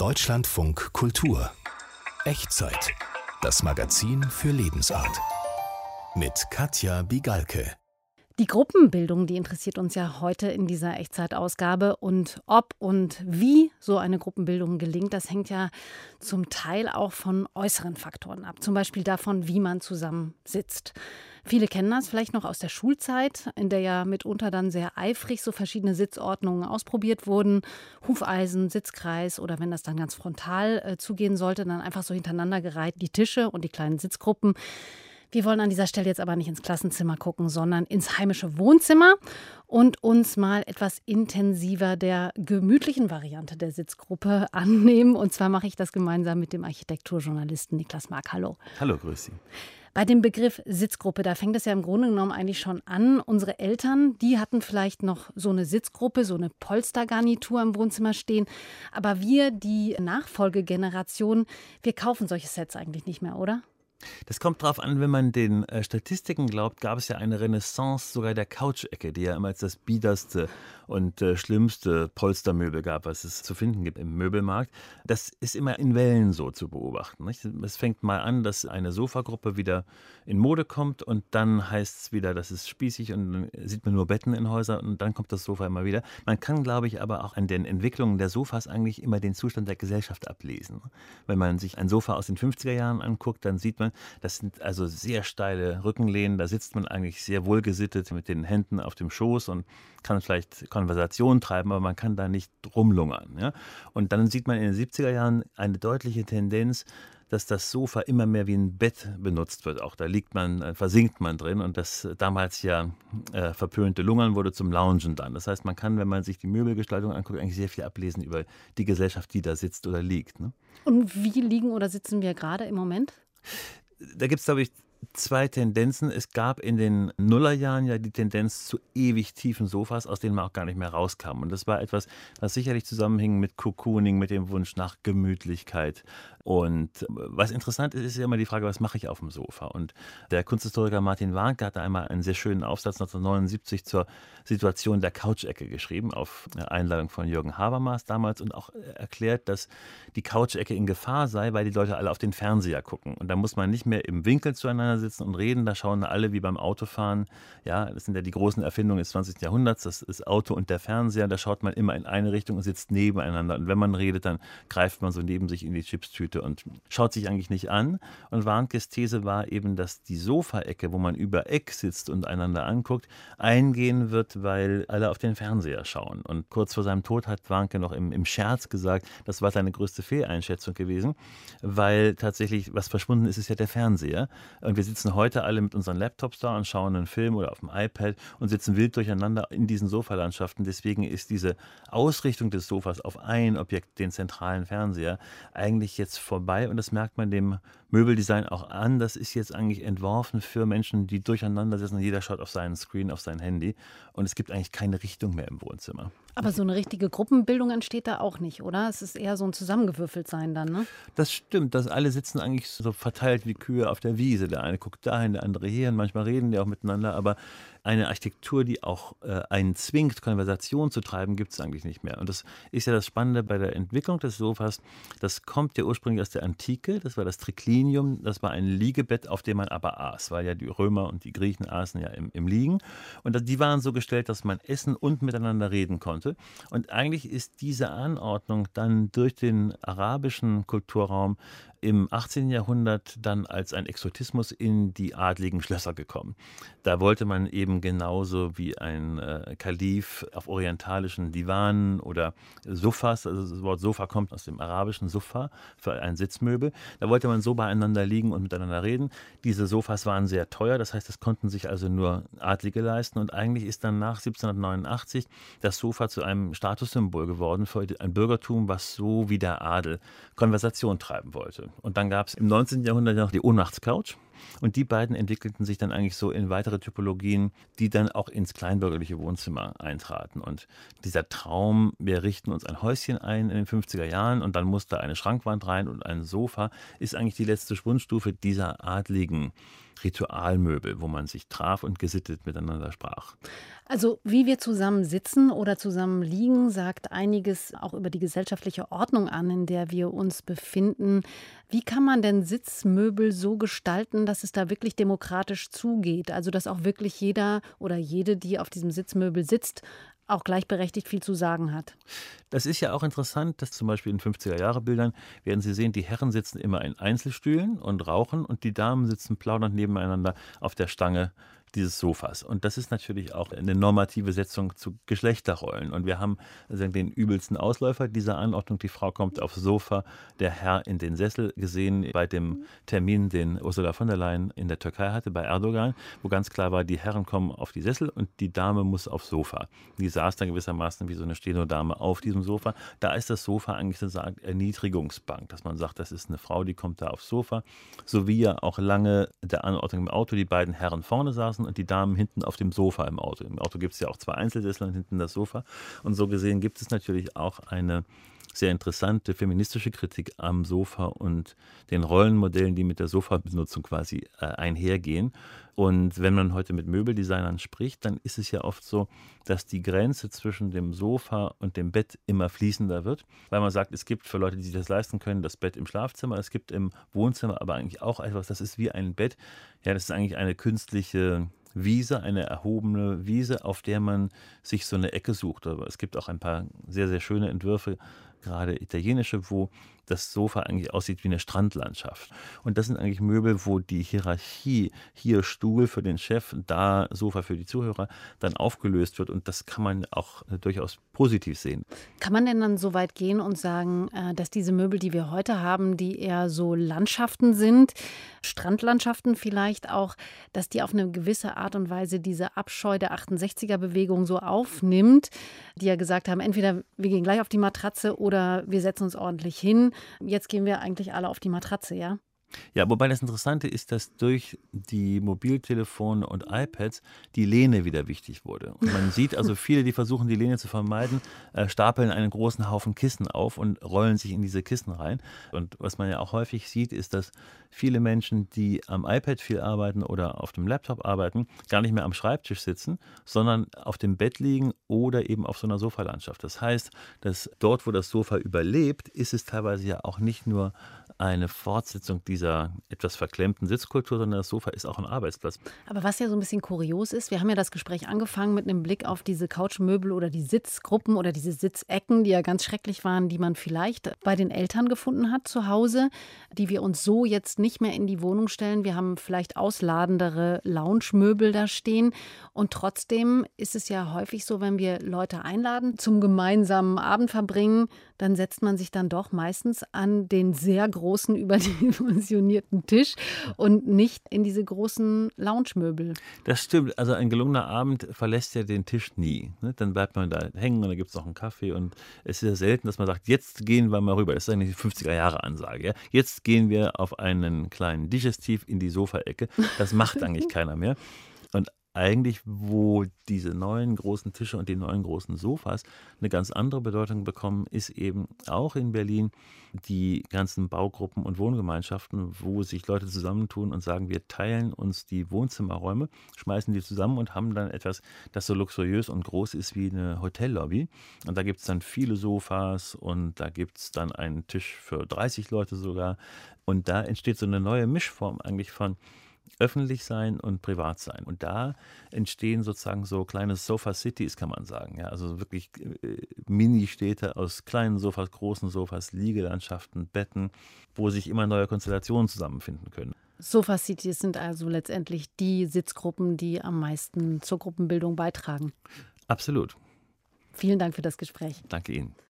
Deutschlandfunk Kultur. Echtzeit. Das Magazin für Lebensart. Mit Katja Bigalke. Die Gruppenbildung, die interessiert uns ja heute in dieser Echtzeitausgabe. Und ob und wie so eine Gruppenbildung gelingt, das hängt ja zum Teil auch von äußeren Faktoren ab. Zum Beispiel davon, wie man zusammen sitzt. Viele kennen das vielleicht noch aus der Schulzeit, in der ja mitunter dann sehr eifrig so verschiedene Sitzordnungen ausprobiert wurden. Hufeisen, Sitzkreis oder wenn das dann ganz frontal zugehen sollte, dann einfach so hintereinander gereiht die Tische und die kleinen Sitzgruppen. Wir wollen an dieser Stelle jetzt aber nicht ins Klassenzimmer gucken, sondern ins heimische Wohnzimmer und uns mal etwas intensiver der gemütlichen Variante der Sitzgruppe annehmen. Und zwar mache ich das gemeinsam mit dem Architekturjournalisten Niklas Mark. Hallo. Hallo, grüß Sie. Bei dem Begriff Sitzgruppe, da fängt es ja im Grunde genommen eigentlich schon an. Unsere Eltern, die hatten vielleicht noch so eine Sitzgruppe, so eine Polstergarnitur im Wohnzimmer stehen. Aber wir, die Nachfolgegeneration, wir kaufen solche Sets eigentlich nicht mehr, oder? Das kommt drauf an, wenn man den Statistiken glaubt, gab es ja eine Renaissance sogar der Couch-Ecke, die ja immer als das biederste und schlimmste Polstermöbel gab, was es zu finden gibt im Möbelmarkt. Das ist immer in Wellen so zu beobachten. Nicht? Es fängt mal an, dass eine Sofagruppe wieder in Mode kommt und dann heißt es wieder, das ist spießig und dann sieht man nur Betten in Häusern und dann kommt das Sofa immer wieder. Man kann, glaube ich, aber auch an den Entwicklungen der Sofas eigentlich immer den Zustand der Gesellschaft ablesen. Wenn man sich ein Sofa aus den 50er Jahren anguckt, dann sieht man, das sind also sehr steile Rückenlehnen, da sitzt man eigentlich sehr wohlgesittet mit den Händen auf dem Schoß und kann vielleicht Konversation treiben, aber man kann da nicht rumlungern. Ja? Und dann sieht man in den 70er Jahren eine deutliche Tendenz, dass das Sofa immer mehr wie ein Bett benutzt wird. Auch da liegt man, versinkt man drin und das damals ja verpönte Lungern wurde zum Loungen dann. Das heißt, man kann, wenn man sich die Möbelgestaltung anguckt, eigentlich sehr viel ablesen über die Gesellschaft, die da sitzt oder liegt. Ne? Und wie liegen oder sitzen wir gerade im Moment? Da gibt es, glaube ich, zwei Tendenzen. Es gab in den Nullerjahren ja die Tendenz zu ewig tiefen Sofas, aus denen man auch gar nicht mehr rauskam. Und das war etwas, was sicherlich zusammenhing mit Cocooning, mit dem Wunsch nach Gemütlichkeit. Und was interessant ist, ist ja immer die Frage, was mache ich auf dem Sofa? Und der Kunsthistoriker Martin Warnke hatte einmal einen sehr schönen Aufsatz 1979 zur Situation der Couch-Ecke geschrieben, auf Einladung von Jürgen Habermas damals und auch erklärt, dass die Couch-Ecke in Gefahr sei, weil die Leute alle auf den Fernseher gucken. Und da muss man nicht mehr im Winkel zueinander sitzen und reden, da schauen alle wie beim Autofahren. Ja, das sind ja die großen Erfindungen des 20. Jahrhunderts, das ist Auto und der Fernseher, da schaut man immer in eine Richtung und sitzt nebeneinander. Und wenn man redet, dann greift man so neben sich in die Chipstüte und schaut sich eigentlich nicht an. Und Warnkes These war eben, dass die Sofaecke, wo man über Eck sitzt und einander anguckt, eingehen wird, weil alle auf den Fernseher schauen. Und kurz vor seinem Tod hat Warnke noch im Scherz gesagt, das war seine größte Fehleinschätzung gewesen, weil tatsächlich, was verschwunden ist, ist ja der Fernseher. Und wir sitzen heute alle mit unseren Laptops da und schauen einen Film oder auf dem iPad und sitzen wild durcheinander in diesen Sofalandschaften. Deswegen ist diese Ausrichtung des Sofas auf ein Objekt, den zentralen Fernseher, eigentlich jetzt vorbei. Und das merkt man dem Möbeldesign auch an. Das ist jetzt eigentlich entworfen für Menschen, die durcheinander sitzen. Jeder schaut auf seinen Screen, auf sein Handy. Und es gibt eigentlich keine Richtung mehr im Wohnzimmer. Aber so eine richtige Gruppenbildung entsteht da auch nicht, oder? Es ist eher so ein Zusammengewürfeltsein dann, ne? Das stimmt, dass alle sitzen eigentlich so verteilt wie Kühe auf der Wiese. Der eine guckt dahin, der andere hier und manchmal reden die auch miteinander. Aber eine Architektur, die auch einen zwingt, Konversation zu treiben, gibt es eigentlich nicht mehr. Und das ist ja das Spannende bei der Entwicklung des Sofas. Das kommt ja ursprünglich aus der Antike. Das war das Triclinium. Das war ein Liegebett, auf dem man aber aß, weil ja die Römer und die Griechen aßen ja im Liegen. Und die waren so gestellt, dass man essen und miteinander reden konnte. Und eigentlich ist diese Anordnung dann durch den arabischen Kulturraum im 18. Jahrhundert dann als ein Exotismus in die adligen Schlösser gekommen. Da wollte man eben genauso wie ein Kalif auf orientalischen Divanen oder Sofas, also das Wort Sofa kommt aus dem arabischen Sofa, für ein Sitzmöbel, da wollte man so beieinander liegen und miteinander reden. Diese Sofas waren sehr teuer, das heißt, das konnten sich also nur Adlige leisten und eigentlich ist dann nach 1789 das Sofa zu einem Statussymbol geworden für ein Bürgertum, was so wie der Adel Konversation treiben wollte. Und dann gab es im 19. Jahrhundert noch die Ohnmachtscouch. Und die beiden entwickelten sich dann eigentlich so in weitere Typologien, die dann auch ins kleinbürgerliche Wohnzimmer eintraten. Und dieser Traum, wir richten uns ein Häuschen ein in den 50er Jahren und dann muss da eine Schrankwand rein und ein Sofa, ist eigentlich die letzte Schwundstufe dieser adligen Ritualmöbel, wo man sich traf und gesittet miteinander sprach. Also wie wir zusammen sitzen oder zusammen liegen, sagt einiges auch über die gesellschaftliche Ordnung an, in der wir uns befinden. Wie kann man denn Sitzmöbel so gestalten, dass es da wirklich demokratisch zugeht? Also dass auch wirklich jeder oder jede, die auf diesem Sitzmöbel sitzt, auch gleichberechtigt viel zu sagen hat. Das ist ja auch interessant, dass zum Beispiel in 50er-Jahre-Bildern werden Sie sehen, die Herren sitzen immer in Einzelstühlen und rauchen und die Damen sitzen plaudernd nebeneinander auf der Stange dieses Sofas. Und das ist natürlich auch eine normative Setzung zu Geschlechterrollen. Und wir haben also den übelsten Ausläufer dieser Anordnung. Die Frau kommt aufs Sofa, der Herr in den Sessel, gesehen bei dem Termin, den Ursula von der Leyen in der Türkei hatte, bei Erdogan, wo ganz klar war, die Herren kommen auf die Sessel und die Dame muss aufs Sofa. Die saß dann gewissermaßen wie so eine Steno-Dame auf diesem Sofa. Da ist das Sofa eigentlich eine Erniedrigungsbank, dass man sagt, das ist eine Frau, die kommt da aufs Sofa. So wie ja auch lange der Anordnung im Auto die beiden Herren vorne saßen und die Damen hinten auf dem Sofa im Auto. Im Auto gibt es ja auch 2 Einzelsessel und hinten das Sofa. Und so gesehen gibt es natürlich auch eine sehr interessante feministische Kritik am Sofa und den Rollenmodellen, die mit der Sofabenutzung quasi einhergehen. Und wenn man heute mit Möbeldesignern spricht, dann ist es ja oft so, dass die Grenze zwischen dem Sofa und dem Bett immer fließender wird, weil man sagt, es gibt für Leute, die sich das leisten können, das Bett im Schlafzimmer, es gibt im Wohnzimmer aber eigentlich auch etwas, das ist wie ein Bett. Ja, das ist eigentlich eine künstliche Wiese, eine erhobene Wiese, auf der man sich so eine Ecke sucht. Aber es gibt auch ein paar sehr, sehr schöne Entwürfe, gerade italienische, wo das Sofa eigentlich aussieht wie eine Strandlandschaft. Und das sind eigentlich Möbel, wo die Hierarchie, hier Stuhl für den Chef, da Sofa für die Zuhörer, dann aufgelöst wird. Und das kann man auch durchaus positiv sehen. Kann man denn dann so weit gehen und sagen, dass diese Möbel, die wir heute haben, die eher so Landschaften sind, Strandlandschaften vielleicht auch, dass die auf eine gewisse Art und Weise diese Abscheu der 68er-Bewegung so aufnimmt, die ja gesagt haben, entweder wir gehen gleich auf die Matratze oder wir setzen uns ordentlich hin. Jetzt gehen wir eigentlich alle auf die Matratze, ja? Ja, wobei das Interessante ist, dass durch die Mobiltelefone und iPads die Lehne wieder wichtig wurde. Und man sieht also viele, die versuchen, die Lehne zu vermeiden, stapeln einen großen Haufen Kissen auf und rollen sich in diese Kissen rein. Und was man ja auch häufig sieht, ist, dass viele Menschen, die am iPad viel arbeiten oder auf dem Laptop arbeiten, gar nicht mehr am Schreibtisch sitzen, sondern auf dem Bett liegen oder eben auf so einer Sofalandschaft. Das heißt, dass dort, wo das Sofa überlebt, ist es teilweise ja auch nicht nur eine Fortsetzung dieser etwas verklemmten Sitzkultur, sondern das Sofa ist auch ein Arbeitsplatz. Aber was ja so ein bisschen kurios ist, wir haben ja das Gespräch angefangen mit einem Blick auf diese Couchmöbel oder die Sitzgruppen oder diese Sitzecken, die ja ganz schrecklich waren, die man vielleicht bei den Eltern gefunden hat zu Hause, die wir uns so jetzt nicht mehr in die Wohnung stellen. Wir haben vielleicht ausladendere Lounge-Möbel da stehen. Und trotzdem ist es ja häufig so, wenn wir Leute einladen zum gemeinsamen Abend verbringen, dann setzt man sich dann doch meistens an den sehr großen, überdimensionierten Tisch und nicht in diese großen Lounge-Möbel. Das stimmt. Also ein gelungener Abend verlässt ja den Tisch nie. Ne? Dann bleibt man da hängen und dann gibt es noch einen Kaffee. Und es ist ja selten, dass man sagt, jetzt gehen wir mal rüber. Das ist eigentlich die 50er-Jahre-Ansage. Ja? Jetzt gehen wir auf einen kleinen Digestiv in die Sofaecke. Das macht eigentlich keiner mehr. Und eigentlich, wo diese neuen großen Tische und die neuen großen Sofas eine ganz andere Bedeutung bekommen, ist eben auch in Berlin die ganzen Baugruppen und Wohngemeinschaften, wo sich Leute zusammentun und sagen, wir teilen uns die Wohnzimmerräume, schmeißen die zusammen und haben dann etwas, das so luxuriös und groß ist wie eine Hotellobby. Und da gibt es dann viele Sofas und da gibt es dann einen Tisch für 30 Leute sogar. Und da entsteht so eine neue Mischform eigentlich von öffentlich sein und privat sein. Und da entstehen sozusagen so kleine Sofa-Cities, kann man sagen. Ja, also wirklich Mini-Städte aus kleinen Sofas, großen Sofas, Liegelandschaften, Betten, wo sich immer neue Konstellationen zusammenfinden können. Sofa-Cities sind also letztendlich die Sitzgruppen, die am meisten zur Gruppenbildung beitragen. Absolut. Vielen Dank für das Gespräch. Danke Ihnen.